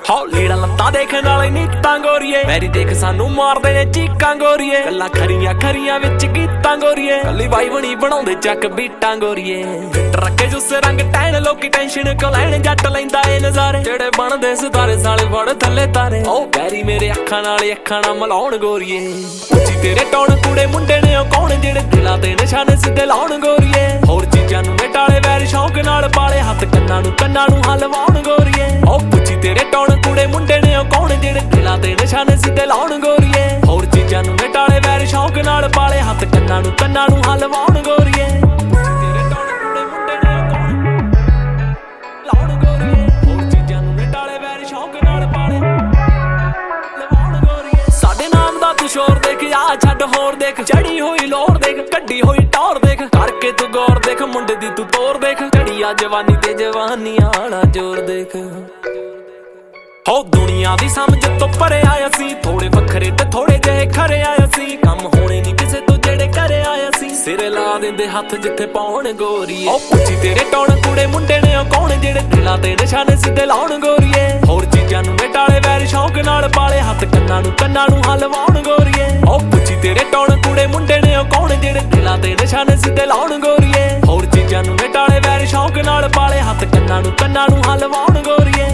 how ਲੀੜਾ ਲੱਤਾਂ ਦੇਖਣ ਵਾਲੇ ਨੀਤਾਂ ਗੋਰੀਏ ਮੈਰੀ ਦੇਖ ਸਾਨੂੰ ਮਾਰਦੇ ਨੇ ਚੀਕਾਂ ਗੋਰੀਏ ਗੱਲਾਂ ਖਰੀਆਂ ਖਰੀਆਂ ਵਿੱਚ ਗੀਤਾਂ ਗੋਰੀਏ ਕੱਲੀ ਬਾਈ ਬਣੀ ਬਣਾਉਂਦੇ ਚੱਕ ਬੀਟਾਂ ਗੋਰੀਏ ਟਰੱਕੇ ਜੁੱਸ ਰੰਗ ਟੈਨ ਲੋਕੀ ਟੈਨਸ਼ਨ ਕੋ ਲੈਣ ਜੱਟ ਲੈਂਦਾ ਏ ਨਜ਼ਾਰੇ ਜਿਹੜੇ ਬਣਦੇ ਸਿਤਾਰੇ ਸਾਲੇ ਵੜ ਥੱਲੇ ਤਾਰੇ ਓ ਪੈਰੀ ਮੇਰੇ ਅੱਖਾਂ ਨਾਲ ਅੱਖਾਂ ਨਾਲ ਮਿਲਾਉਣ ਗੋਰੀਏ ਉੱਚੀ ਤੇਰੇ ਟੌਣ ਕੂੜੇ ਮੁੰਡੇ ਨੇ ਉਹ ਕੌਣ ਜਿਹੜੇ ਦਿਲਾਂ ਤੇ ਨਿਸ਼ਾਨੇ ਸਿੱਧੇ ਲਾਉਣ ਗੋਰੀਏ ਹੋਰ ਚੀਜ਼ਾਂ ਨੂੰ ਟਾਲੇ ਵੈਰ ਸ਼ੌਂਕ ਨਾਲ ਪਾਲੇ ਹੱਥ ਕੰਨਾਂ ਨੂੰ ਹਲਵਾਉਣ ਗੋਰੀਏ ਓ ਪੁੱਛੀ ਤੇਰੇ ਟੌਣ ਕੂੜੇ ਮੁੰਡੇ ਨੇ ਉਹ ਕੌਣ ਜਿਹੜੇ ਦਿਲਾਂ ਤੇ ਨਿਸ਼ਾਨੇ ਸਿੱਧੇ ਲਾਉਣ ਗੋਰੀਏ ਹੋਰ ਚੀਜ਼ਾਂ ਨੂੰ ਟਾਲੇ ਵੈਰ ਸ਼ੌਂਕ ਨਾਲ ਪਾਲੇ ਹੱਥ ਕੰਨਾਂ ਨੂੰ ਹਲਵਾਉਣ ਗੋਰੀਏ ਤੇਰੇ ਟੌਣ ਕੂੜੇ ਮੁੰਡੇ ਨੇ ਉਹ ਕੌਣ ਲਾਉਣ ਗੋਰੀਏ ਹੋਰ ਚੀਜ਼ਾਂ ਨੂੰ ਟਾਲੇ ਵੈਰ ਸ਼ੌਂਕ ਨਾਲ ਪਾਲੇ ਲਵਾਉਣ ਗੋਰੀਏ ਸਾਡੇ ਨਾਮ ਦਾ ਤੂੰ ਸ਼ੋਰ ਦੇਖ ਆ ਛੱਡ ਹੋਰ ਦੇਖ ਚੜੀ ਹੋਈ ਲੋਰ ਦੇਖ ਕੱਢੀ ਹੋਈ ਟੌਰ ਦੇਖ ਕਰਕੇ ਤੂੰ ਗੌਰ ਦੇਖ ਮੁੰਡੇ ਦੀ ਤੂੰ ਤੋਰ ਦੇਖ ਚੜੀ ਆ ਜਵਾਨੀ ਤੇ ਜਵਾਨੀਆਂ ਵਾਲਾ ਜ਼ੋਰ ਦੇਖ ਹੋ ਦੁਨੀਆ ਦੀ ਸਮਝ ਤੋਂ ਪਰੇ ਆਇਆ ਸੀ ਥੋੜੇ ਵੱਖਰੇ ਤੇ ਥੋੜੇ ਜਿਹੇ ਖਰੇ ਆਇਆ ਸੀ ਕੰਮ ਹੋਣੇ ਨਹੀਂ ਕਿਸੇ ਤੋਂ ਜਿਹੜੇ ਘਰੇ ਆਇਆ ਸੀ ਸਿਰੇ ਲਾ ਦਿੰਦੇ ਹੱਥ ਜਿੱਥੇ ਪਾਉਣ ਗੋਰੀਏ ਓ ਪੁੱਛੀ ਤੇਰੇ ਟੌਣ ਕੂੜੇ ਮੁੰਡੇ ਨੇ ਉਹ ਕੌਣ ਜਿਹੜੇ ਦਿਲਾਂ ਤੇ ਨਿਸ਼ਾਨੇ ਸਿੱਧੇ ਲਾਉਣ ਗੋਰੀਏ ਹੋਰ ਚੀਜ਼ਾਂ ਨੂੰ ਟਾਲੇ ਵੈਰ ਸ਼ੌਂਕ ਨਾਲ ਪਾਲੇ ਹੱਥ ਕੰਨਾਂ ਨੂੰ ਹਲਵਾਉਣ ਗੋਰੀਏ ਓ ਪੁੱਛੀ ਤੇਰੇ ਟੌਣ ਕੂੜੇ ਮੁੰਡੇ ਨੇ ਉਹ ਕੌਣ ਜਿਹੜੇ ਦਿਲਾਂ ਤੇ ਨਿਸ਼ਾਨੇ ਸਿੱਧੇ ਲਾਉਣ ਗੋਰੀਏ ਹੋਰ ਚੀਜ਼ਾਂ ਨੂੰ ਟਾਲੇ ਵੈਰ ਸ਼ੌਂਕ ਨਾਲ ਪਾਲੇ ਹੱਥ ਕੰਨਾਂ ਨੂੰ ਹਲਵਾਉਣ ਗੋਰੀਏ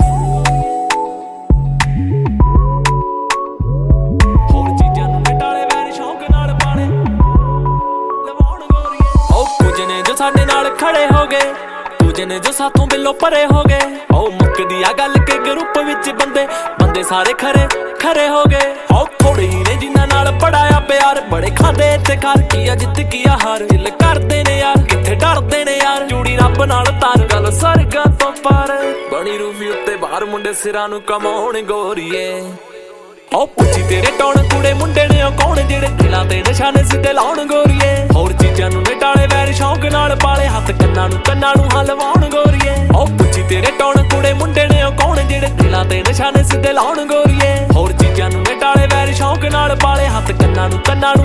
ਸਾਡੇ ਨਾਲ ਖੜੇ ਹੋ ਗਏ ਕੁਝ ਨੇ ਜੋ ਸਾਥੋਂ ਬਿੱਲੋਂ ਪਰੇ ਹੋ ਗਏ ਓ ਮੁੱਕਦੀ ਆ ਗੱਲ ਕਿ ਗਰੁੱਪ ਵਿੱਚ ਬੰਦੇ ਸਾਰੇ ਖਰੇ ਹੋ ਗਏ ਓ ਥੋੜੇ ਹੀ ਨੇ ਜਿਨ੍ਹਾਂ ਨਾਲ ਪੜਾਇਆ ਪਿਆਰ ਬੜੇ ਖਾਂਦੇ ਤੇ ਕਰ ਕੀ ਆ ਜਿੱਤ ਕੀ ਆ ਹਾਰ ਦਿਲ ਕਰਦੇ ਨੇ ਯਾਰ ਕਿੱਥੇ ਡਰਦੇ ਨੇ ਯਾਰ ਜੂੜੀ ਰੱਬ ਨਾਲ ਤਾਰ ਗੱਲ ਸਰਗਾਂ ਤੋਂ ਪਾਰ ਬਣੀ ਰੂਫੀ ਉੱਤੇ ਬਾਹਰ ਮੁੰਡੇ ਸਿਰਾਂ ਨੂੰ ਕਮਾਉਣ ਗੋਰੀਏ ਓ ਪੁੱਛੀ ਤੇਰੇ ਟੌਣ ਕੂੜੇ ਮੁੰਡੇ ਨੇ ਉਹ ਕੌਣ ਜਿਹੜੇ ਦਿਲਾਂ ਤੇ ਨਿਸ਼ਾਨੇ ਸਿੱਧੇ ਲਾਉਣ ਗੋਰੀਏ ਹੋਰ ਚੀਜ਼ਾਂ ਨੂੰ ਟਾਲੇ ਵੈਰ ਸ਼ੌਂਕ ਨਾਲ ਪਾਲੇ ਹੱਥ ਕੰਨਾਂ ਨੂੰ ਹਲਵਾਉਣ ਗੋਰੀਏ ਓ ਪੁੱਛੀ ਤੇਰੇ ਟੌਣ ਕੂੜੇ ਮੁੰਡੇ ਨੇ ਉਹ ਕੌਣ ਜਿਹੜੇ ਦਿਲਾਂ ਤੇ ਨਿਸ਼ਾਨੇ ਸਿੱਧੇ ਲਾਉਣ ਗੋਰੀਏ ਹੋਰ ਚੀਜ਼ਾਂ ਨੂੰ ਟਾਲੇ ਵੈਰ ਸ਼ੌਂਕ ਨਾਲ ਪਾਲੇ ਹੱਥ ਕੰਨਾਂ ਨੂੰ